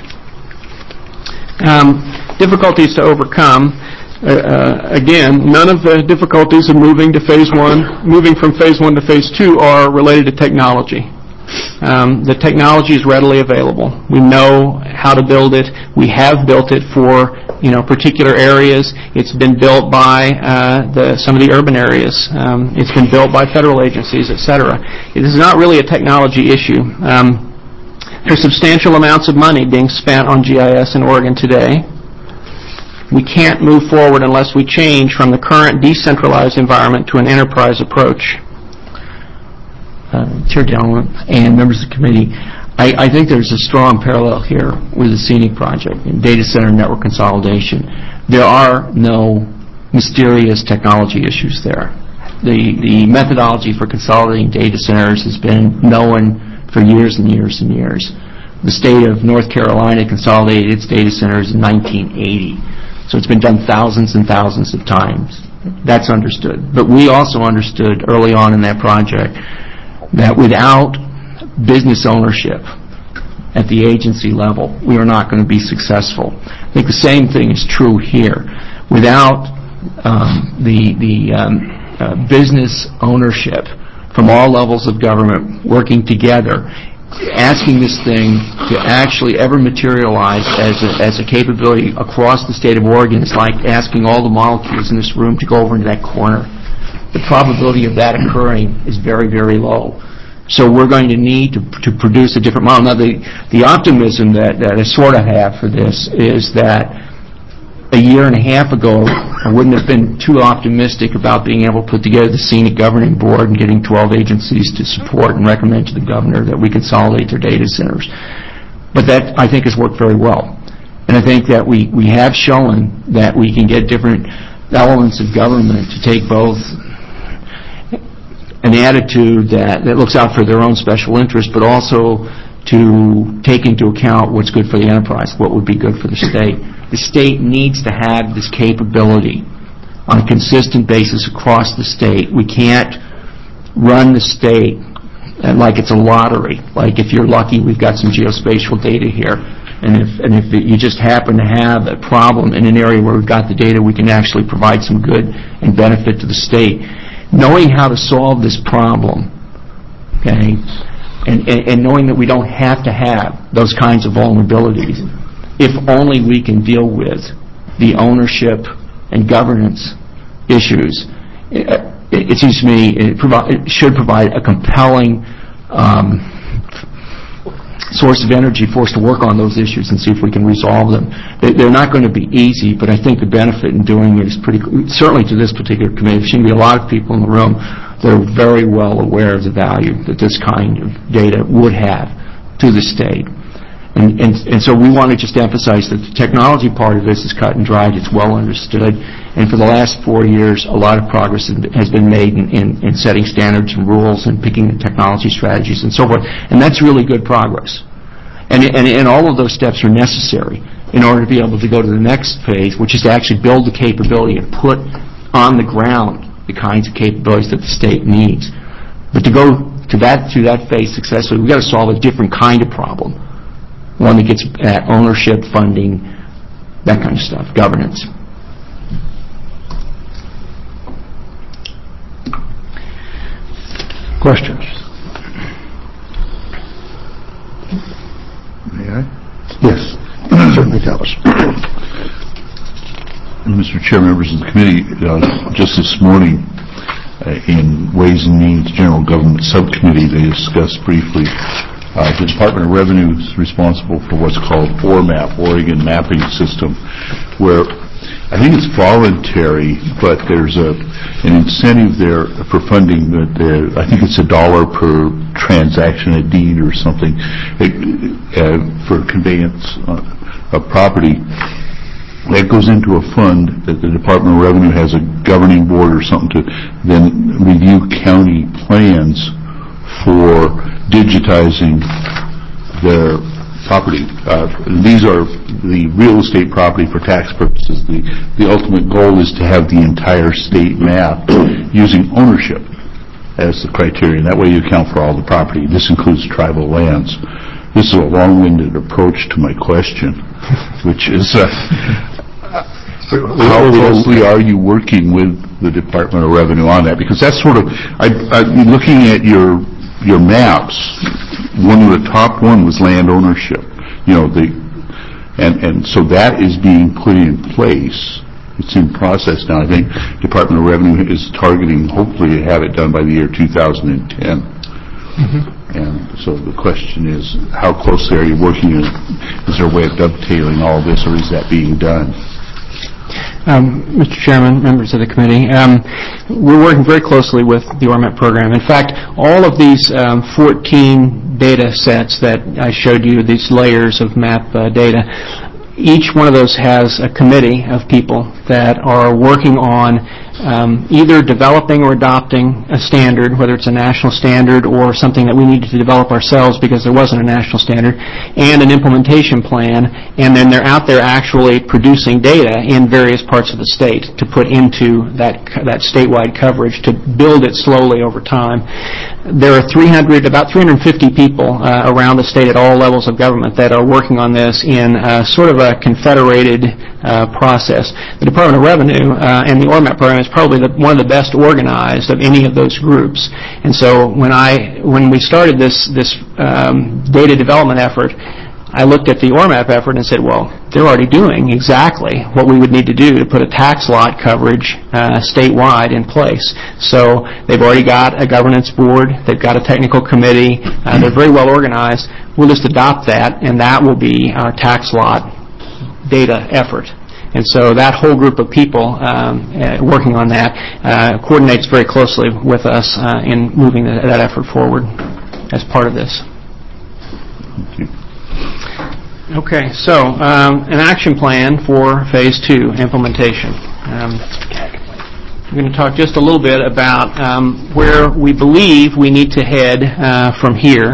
Difficulties to overcome. Again, none of the difficulties of moving from Phase 1 to Phase 2 are related to technology. The technology is readily available. We know how to build it. We have built it for particular areas. It's been built by some of the urban areas. It's been built by federal agencies, etc. It is not really a technology issue. There's substantial amounts of money being spent on GIS in Oregon today. We can't move forward unless we change from the current decentralized environment to an enterprise approach. Chair Dallin and members of the committee, I think there's a strong parallel here with the scenic project and data center network consolidation. There are no mysterious technology issues there. The methodology for consolidating data centers has been known for years and years and years. The state of North Carolina consolidated its data centers in 1980. So it's been done thousands and thousands of times. That's understood. But we also understood early on in that project that without business ownership at the agency level, we are not going to be successful. I think the same thing is true here. Without business ownership from all levels of government working together, asking this thing to actually ever materialize as a capability across the state of Oregon is like asking all the molecules in this room to go over into that corner. The probability of that occurring is very, very low. So we're going to need to produce a different model. Now, the optimism that I sort of have for this is that a year and a half ago, I wouldn't have been too optimistic about being able to put together the scenic governing board and getting 12 agencies to support and recommend to the governor that we consolidate their data centers. But that, I think, has worked very well. And I think that we have shown that we can get different elements of government to take both an attitude that looks out for their own special interest, but also to take into account what's good for the enterprise, what would be good for the state. The state needs to have this capability on a consistent basis across the state. We can't run the state like it's a lottery. Like if you're lucky, we've got some geospatial data here. And if you just happen to have a problem in an area where we've got the data, we can actually provide some good and benefit to the state. Knowing how to solve this problem, okay, and knowing that we don't have to have those kinds of vulnerabilities, if only we can deal with the ownership and governance issues, it seems to me it should provide a compelling source of energy for us to work on those issues and see if we can resolve them. They're not going to be easy, but I think the benefit in doing it is pretty, certainly to this particular committee. There seem to be a lot of people in the room that are very well aware of the value that this kind of data would have to the state. And so we want to just emphasize that the technology part of this is cut and dried. It's well understood. And for the last 4 years, a lot of progress has been made in setting standards and rules and picking the technology strategies and so forth. And that's really good progress. And all of those steps are necessary in order to be able to go to the next phase, which is to actually build the capability and put on the ground the kinds of capabilities that the state needs. But to go to that phase successfully, we've got to solve a different kind of problem. One that gets at ownership, funding, that kind of stuff, governance. Questions? May I? Yes, certainly tell us. Mr. Chair, members of the committee, just this morning in Ways and Means General Government Subcommittee, they discussed briefly the Department of Revenue is responsible for what's called ORMAP, Oregon Mapping System, where I think it's voluntary, but there's an incentive there for funding. I think it's $1 per transaction, a deed or something, for conveyance of property. That goes into a fund that the Department of Revenue has a governing board or something to then review county plans for digitizing their property. These are the real estate property for tax purposes. The ultimate goal is to have the entire state map using ownership as the criterion. That way you account for all the property. This includes tribal lands. This is a long-winded approach to my question, which is how closely are you working with the Department of Revenue on that? Because that's sort of, looking at your maps, the top one was land ownership. And so that is being put in place. It's in process now. I think Department of Revenue is targeting, hopefully, to have it done by the year 2010. And so the question is, how closely are you working? Is there a way of dovetailing all this, or is that being done? Mr. Chairman, members of the committee, we're working very closely with the ORMAP program. In fact, all of these 14 data sets that I showed you, these layers of map data, each one of those has a committee of people that are working on either developing or adopting a standard, whether it's a national standard or something that we needed to develop ourselves because there wasn't a national standard, and an implementation plan, and then they're out there actually producing data in various parts of the state to put into that statewide coverage to build it slowly over time. There are about 350 people around the state at all levels of government that are working on this in sort of a confederated process. The Department of Revenue and the ORMAP program is probably one of the best organized of any of those groups. And so when we started this data development effort, I looked at the ORMAP effort and said, well, they're already doing exactly what we would need to do to put a tax lot coverage statewide in place. So they've already got a governance board, they've got a technical committee, they're very well organized. We'll just adopt that, and that will be our tax lot data effort. And so that whole group of people working on that coordinates very closely with us in moving that effort forward as part of this. Thank you. Okay, so an action plan for Phase 2 implementation. I'm going to talk just a little bit about where we believe we need to head from here.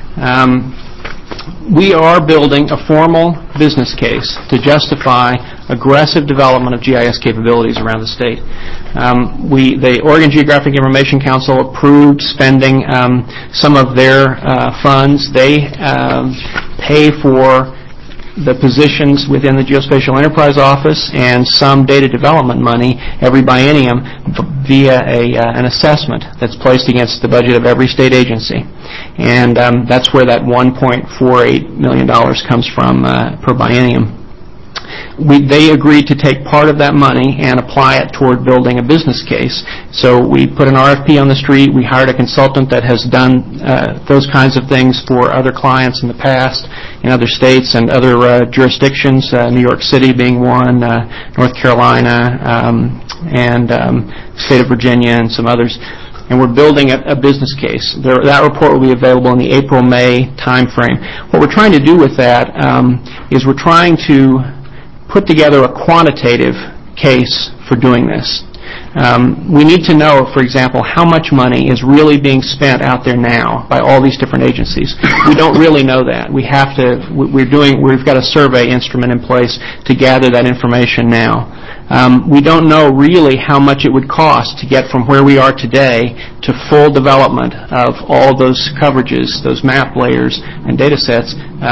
We are building a formal business case to justify aggressive development of GIS capabilities around the state. The Oregon Geographic Information Council approved spending some of their funds. They pay for the positions within the Geospatial Enterprise Office and some data development money every biennium via an assessment that's placed against the budget of every state agency. And that's where that $1.48 million comes from per biennium. They agreed to take part of that money and apply it toward building a business case. So we put an RFP on the street. We hired a consultant that has done those kinds of things for other clients in the past in other states and other jurisdictions, New York City being one, North Carolina, and state of Virginia and some others. and we're building a business case. That report will be available in the April-May timeframe. What we're trying to do with that is we're trying to put together a quantitative case for doing this. We need to know, for example, how much money is really being spent out there now by all these different agencies. We don't really know that. We've got a survey instrument in place to gather that information now. We don't know really how much it would cost to get from where we are today to full development of all those coverages, those map layers and data sets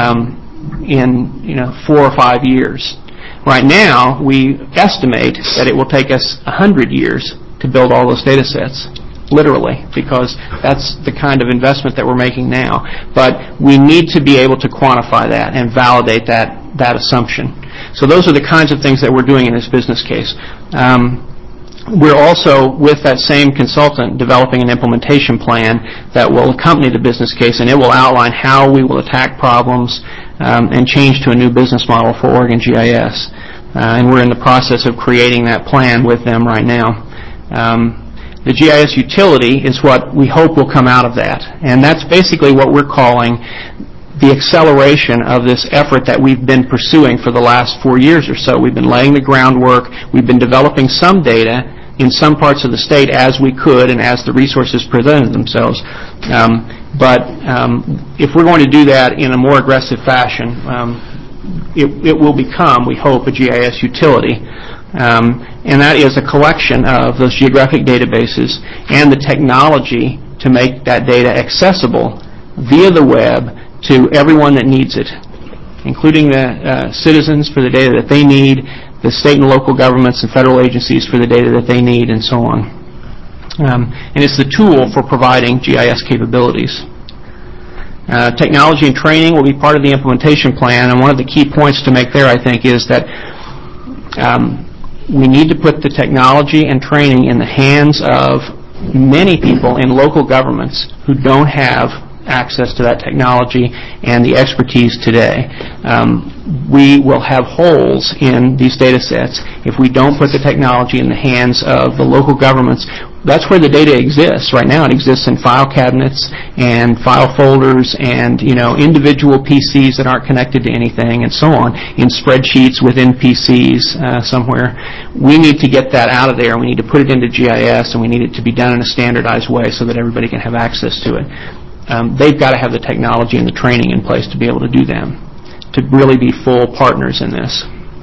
in 4 or 5 years. Right now, we estimate that it will take us 100 years to build all those data sets, literally, because that's the kind of investment that we're making now. But we need to be able to quantify that and validate that assumption. So those are the kinds of things that we're doing in this business case. We're also, with that same consultant, developing an implementation plan that will accompany the business case, and it will outline how we will attack problems and change to a new business model for Oregon GIS. And we're in the process of creating that plan with them right now. The GIS utility is what we hope will come out of that, and that's basically what we're calling the acceleration of this effort that we've been pursuing for the last 4 years or so. We've been laying the groundwork. We've been developing some data in some parts of the state as we could and as the resources presented themselves. But if we're going to do that in a more aggressive fashion, it will become, we hope, a GIS utility. And that is a collection of those geographic databases and the technology to make that data accessible via the web to everyone that needs it, including the citizens for the data that they need, the state and local governments and federal agencies for the data that they need, and so on. And it's the tool for providing GIS capabilities. Technology and training will be part of the implementation plan, and one of the key points to make there, I think, is that we need to put the technology and training in the hands of many people in local governments who don't have access to that technology and the expertise today. We will have holes in these data sets if we don't put the technology in the hands of the local governments. That's where the data exists. Right now it exists in file cabinets and file folders and individual PCs that aren't connected to anything and so on, in spreadsheets within PCs somewhere. We need to get that out of there. We need to put it into GIS, and we need it to be done in a standardized way so that everybody can have access to it. They've got to have the technology and the training in place to be able to do them, to really be full partners in this.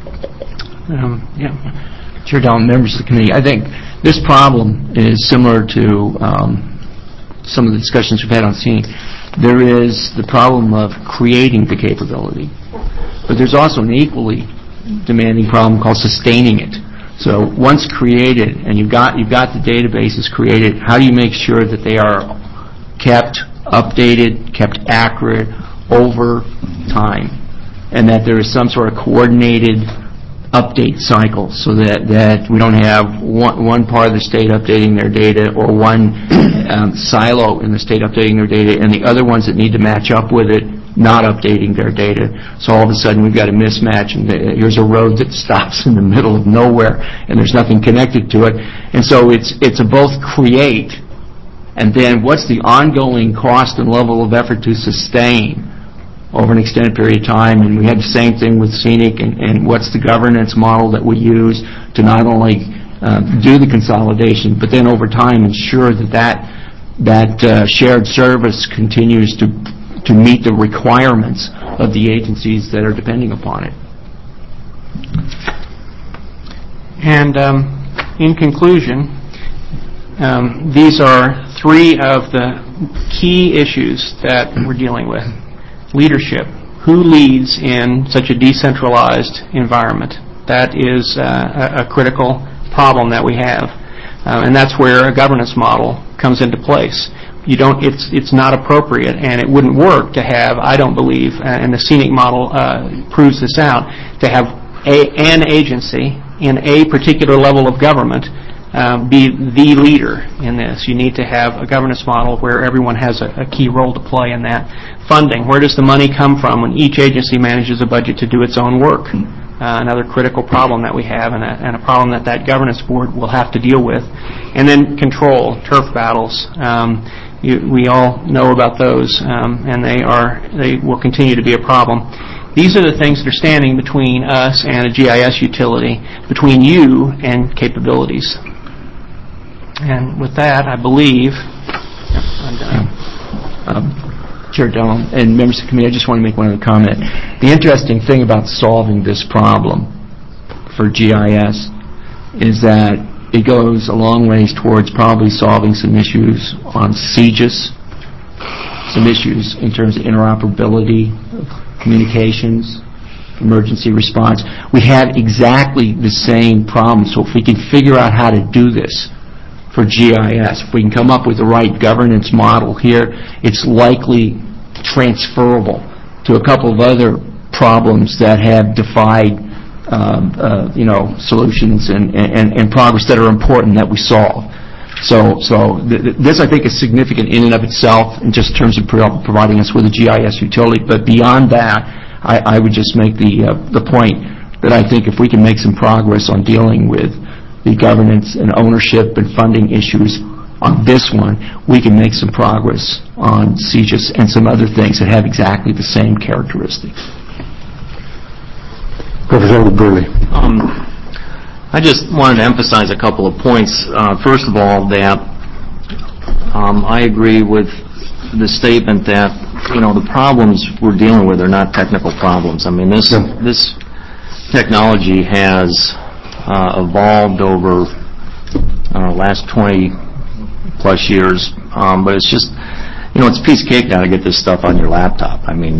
Chair Dallin, members of the committee, I think this problem is similar to some of the discussions we've had on scenic. There is the problem of creating the capability, but there's also an equally demanding problem called sustaining it. So once created, and you've got the databases created, how do you make sure that they are kept updated, kept accurate over time, and that there is some sort of coordinated update cycle so that we don't have one part of the state updating their data or one silo in the state updating their data and the other ones that need to match up with it not updating their data. So all of a sudden we've got a mismatch, and here's a road that stops in the middle of nowhere and there's nothing connected to it. And so it's a both create and then what's the ongoing cost and level of effort to sustain over an extended period of time. And we had the same thing with scenic, and what's the governance model that we use to not only do the consolidation, but then over time ensure that shared service continues to meet the requirements of the agencies that are depending upon it. And in conclusion, these are three of the key issues that we're dealing with. Leadership. Who leads in such a decentralized environment? That is a critical problem that we have. And that's where a governance model comes into place. It's not appropriate, and it wouldn't work to have, I don't believe, and the scenic model proves this out, to have an agency in a particular level of government be the leader in this. You need to have a governance model where everyone has a key role to play in that. Funding. Where does the money come from when each agency manages a budget to do its own work? another critical problem that we have, and a problem that governance board will have to deal with. And then control, turf battles. We all know about those, and they will continue to be a problem. These are the things that are standing between us and a GIS utility, between you and capabilities. And with that, I believe I'm done. Chair Dellum and members of the committee, I just want to make one other comment. The interesting thing about solving this problem for GIS is that it goes a long ways towards probably solving some issues on CGIS, some issues in terms of interoperability, communications, emergency response. We have exactly the same problem. So if we can figure out how to do this for GIS, if we can come up with the right governance model here, it's likely transferable to a couple of other problems that have defied solutions and progress that are important that we solve. So this, I think, is significant in and of itself in just terms of providing us with a GIS utility. But beyond that, I would just make the point that I think if we can make some progress on dealing with the governance and ownership and funding issues on this one, we can make some progress on CGIS and some other things that have exactly the same characteristics. Representative Burley. I just wanted to emphasize a couple of points. First of all, that I agree with the statement that the problems we're dealing with are not technical problems. I mean, this technology has evolved over the last 20 plus years, but it's just it's a piece of cake now to get this stuff on your laptop. I mean,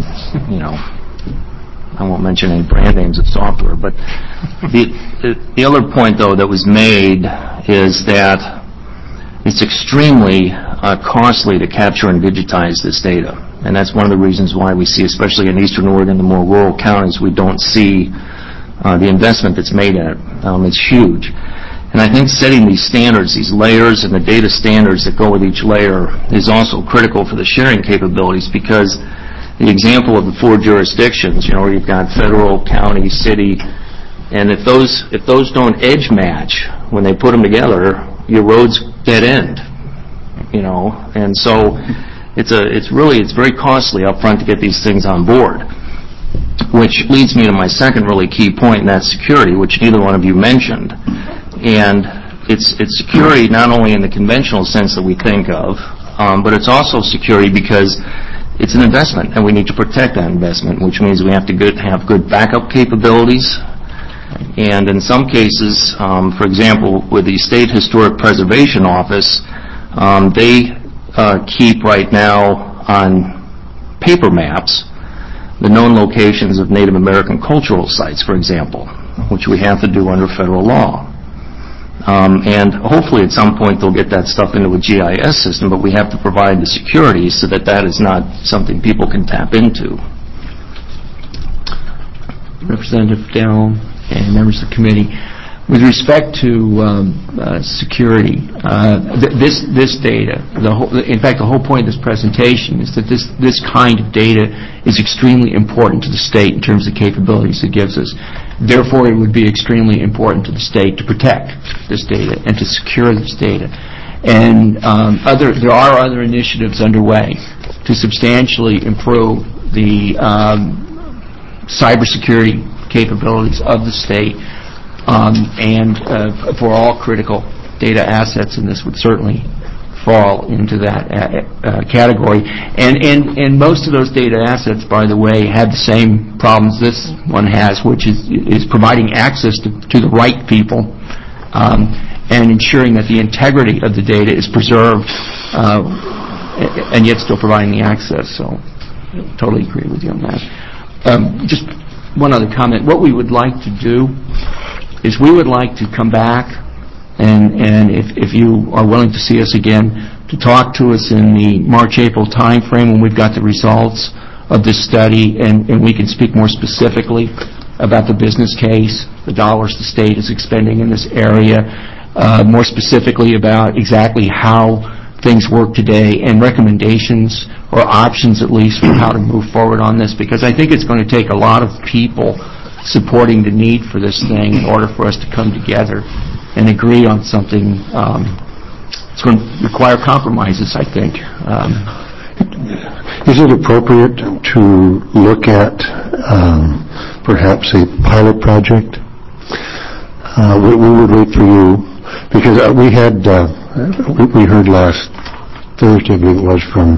I won't mention any brand names of software, but the other point, though, that was made is that it's extremely costly to capture and digitize this data. And that's one of the reasons why we see, especially in Eastern Oregon, the more rural counties, we don't see the investment that's made in it. It's huge. And I think setting these standards, these layers, and the data standards that go with each layer is also critical for the sharing capabilities, because the example of the 4 jurisdictions, where you've got federal, county, city, and if those don't edge match when they put them together, your road's dead end, and so it's very costly up front to get these things on board, which leads me to my second really key point, and that's security, which neither one of you mentioned. And it's security not only in the conventional sense that we think of, but it's also security because it's an investment, and we need to protect that investment, which means we have to have good backup capabilities. And in some cases, for example, with the State Historic Preservation Office, they keep right now on paper maps the known locations of Native American cultural sites, for example, which we have to do under federal law. And hopefully at some point they'll get that stuff into a GIS system, but we have to provide the security so that is not something people can tap into. Representative Dell and members of the committee, with respect to security, this data, in fact the whole point of this presentation is that this kind of data is extremely important to the state in terms of capabilities it gives us. Therefore, it would be extremely important to the state to protect this data and to secure this data. And there are other initiatives underway to substantially improve the cybersecurity capabilities of the state and for all critical data assets, and this would certainly fall into that category. And most of those data assets, by the way, have the same problems this one has, which is providing access to the right people and ensuring that the integrity of the data is preserved and yet still providing the access. So I totally agree with you on that. Just one other comment. What we would like to do is we would like to come back and if you are willing to see us again, to talk to us in the March-April time frame when we've got the results of this study and we can speak more specifically about the business case, the dollars the state is expending in this area, more specifically about exactly how things work today and recommendations or options at least for how to move forward on this, because I think it's going to take a lot of people supporting the need for this thing in order for us to come together and agree on something. It's going to require compromises, I think. Is it appropriate to look at perhaps a pilot project? We would wait for you, because we heard last Thursday, I believe it was, from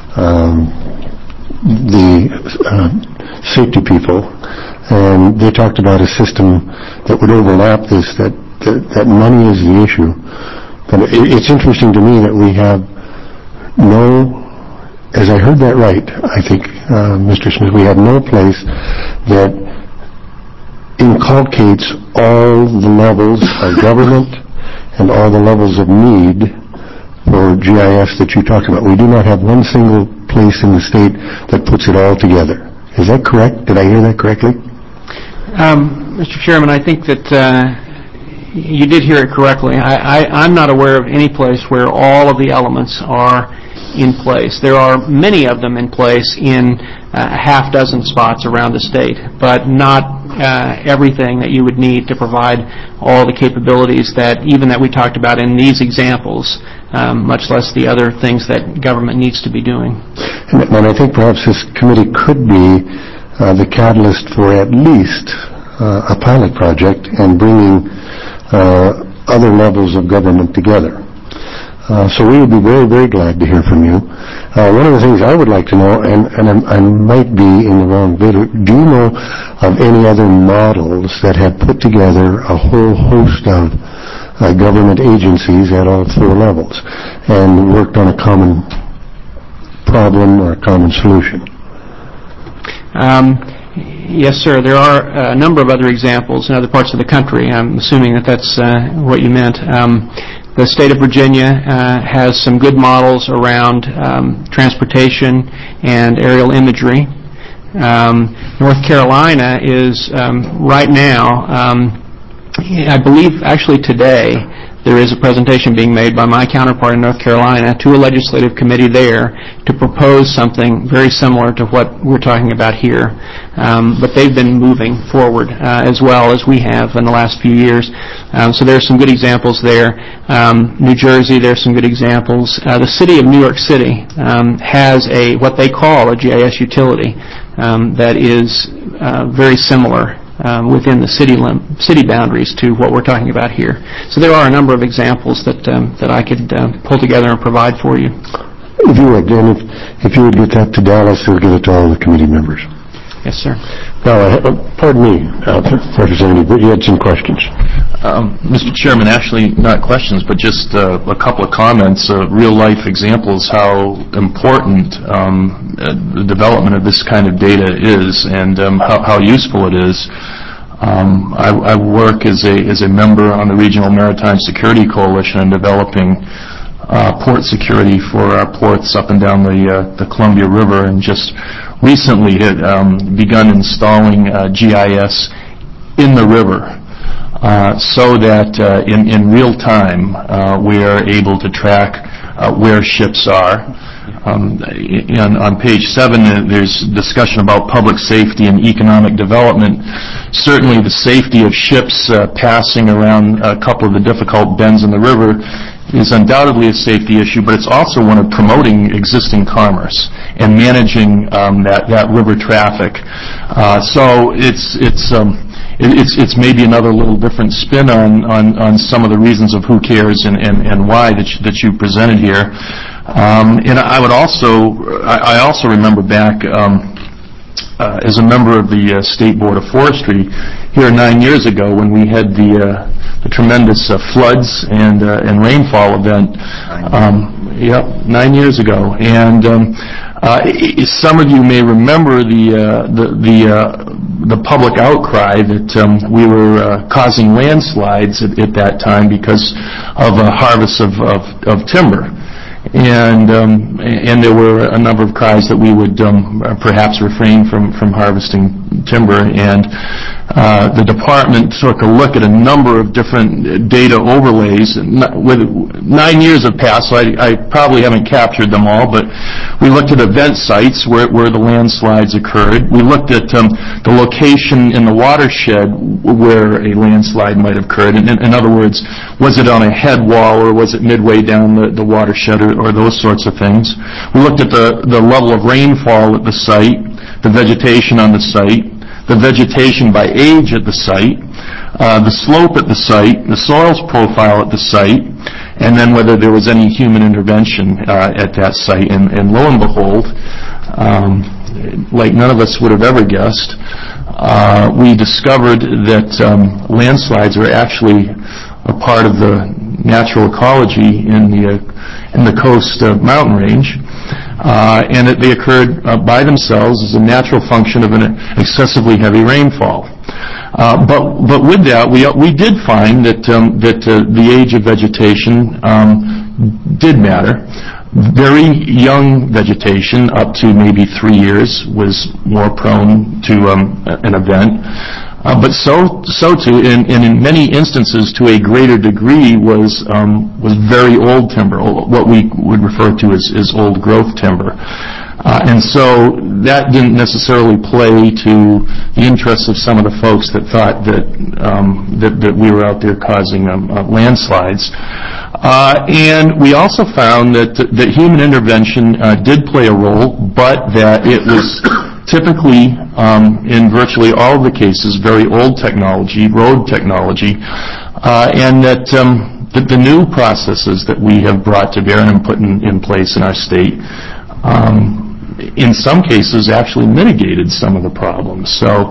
the safety people, and they talked about a system that would overlap this, that money is the issue. But it's interesting to me that we have no, as I heard that right, I think, Mr. Smith, we have no place that inculcates all the levels of government and all the levels of need for GIS that you talked about. We do not have one single place in the state that puts it all together. Is that correct? Did I hear that correctly? Mr. Chairman, I think that you did hear it correctly. I'm not aware of any place where all of the elements are in place. There are many of them in place in a half dozen spots around the state, but not everything that you would need to provide all the capabilities that we talked about in these examples, much less the other things that government needs to be doing. And I think perhaps this committee could be the catalyst for at least a pilot project and bringing other levels of government together. So we would be very, very glad to hear from you. One of the things I would like to know, and I might be in the wrong video, do you know of any other models that have put together a whole host of government agencies at all four levels and worked on a common problem or a common solution? Yes, sir. There are a number of other examples in other parts of the country. I'm assuming that that's what you meant. The state of Virginia has some good models around transportation and aerial imagery. North Carolina is right now, I believe actually today, there is a presentation being made by my counterpart in North Carolina to a legislative committee there to propose something very similar to what we're talking about here. But they've been moving forward as well as we have in the last few years. So there's some good examples there. New Jersey, there's some good examples. The city of New York City has what they call a GIS utility that is very similar within the city boundaries to what we're talking about here. So there are a number of examples that I could pull together and provide for you. If you would, and if you would get that to Dallas, we'll get it to all the committee members. Yes, sir. Now, pardon me, Representative, but you had some questions. Mr. Chairman, actually not questions, but just a couple of comments, real-life examples how important the development of this kind of data is and how useful it is. I work as a member on the Regional Maritime Security Coalition in developing port security for our ports up and down the Columbia River, and just recently had begun installing GIS in the river so that in real time we are able to track where ships are. On page 7 there's discussion about public safety and economic development. Certainly the safety of ships passing around a couple of the difficult bends in the river is undoubtedly a safety issue, but it's also one of promoting existing commerce and managing that river traffic. So it's maybe another little different spin on some of the reasons of who cares and why that you presented here. And I also remember back as a member of the State Board of Forestry here 9 years ago when we had the tremendous floods and rainfall event. 9 years ago, and some of you may remember the public outcry that we were causing landslides at that time because of a harvest of timber. And there were a number of cries that we would perhaps refrain from harvesting timber. And the department took a look at a number of different data overlays. With 9 years have passed, so I probably haven't captured them all, but we looked at event sites where the landslides occurred. We looked at the location in the watershed where a landslide might have occurred. In other words, was it on a head wall or was it midway down the watershed or those sorts of things. We looked at the level of rainfall at the site, the vegetation on the site, the vegetation by age at the site, the slope at the site, the soils profile at the site, and then whether there was any human intervention at that site. And lo and behold, like none of us would have ever guessed, we discovered that landslides are actually a part of the natural ecology in the coast mountain range. And that they occurred by themselves as a natural function of an excessively heavy rainfall. But with that, we did find that the age of vegetation did matter. Very young vegetation, up to maybe 3 years, was more prone to an event. But so too, and in many instances, to a greater degree, was very old timber, what we would refer to as old growth timber. And so that didn't necessarily play to the interests of some of the folks that thought that we were out there causing landslides. And we also found that human intervention did play a role, but that it was typically, in virtually all of the cases, very old technology, road technology, and that the new processes that we have brought to bear and put in place in our state, in some cases, actually mitigated some of the problems. So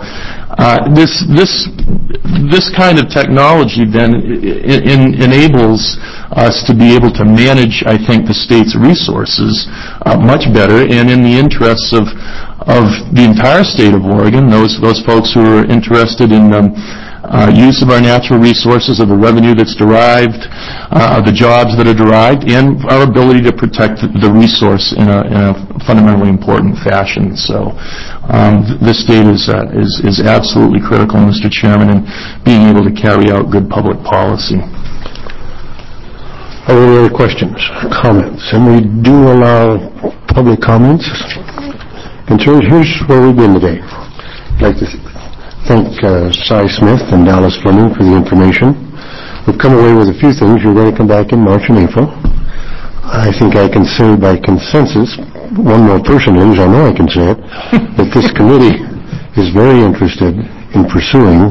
this kind of technology then enables us to be able to manage, I think, the state's resources much better, and in the interests of the entire state of Oregon, those folks who are interested in use of our natural resources, of the revenue that's derived, the jobs that are derived, and our ability to protect the resource in a fundamentally important fashion. So this state is absolutely critical, Mr. Chairman, in being able to carry out good public policy. Are there any other questions or comments? And we do allow public comments. Concerns. Here's where we've been today. I'd like to thank Cy Smith and Dallas Fleming for the information. We've come away with a few things. You're going to come back in March and April. I think I can say by consensus, one more person leaves, I know I can say it, that this committee is very interested in pursuing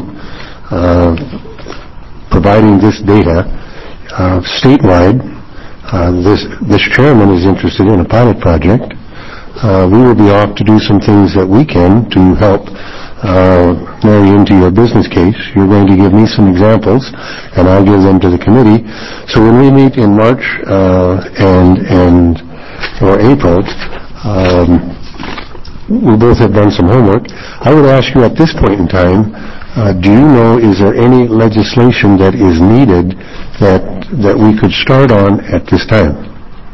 providing this data statewide. This chairman is interested in a pilot project. We will be off to do some things that we can to help marry into your business case. You're going to give me some examples, and I'll give them to the committee. So when we meet in March or April, we both have done some homework. I would ask you at this point in time, do you know, is there any legislation that is needed that we could start on at this time?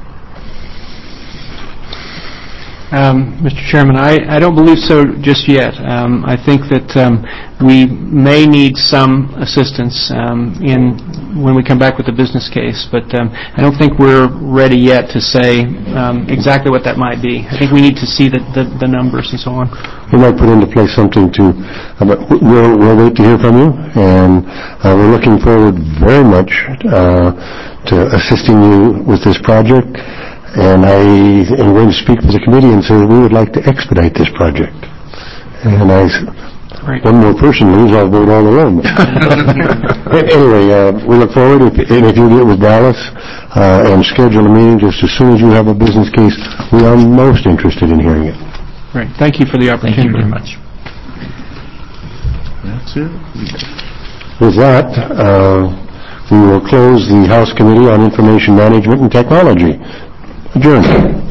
Mr. Chairman, I don't believe so just yet. I think that we may need some assistance when we come back with the business case, but I don't think we're ready yet to say exactly what that might be. I think we need to see the numbers and so on. We might put into place something we'll wait to hear from you, and we're looking forward very much to assisting you with this project. And I am going to speak for the committee and say that we would like to expedite this project. And one more person leaves, I'll vote all alone. Anyway, we look forward, if you get with Dallas and schedule a meeting just as soon as you have a business case, we are most interested in hearing it. Great. Thank you for the opportunity. Thank you very much. That's it. With that, we will close the House Committee on Information Management and Technology. Adjourned.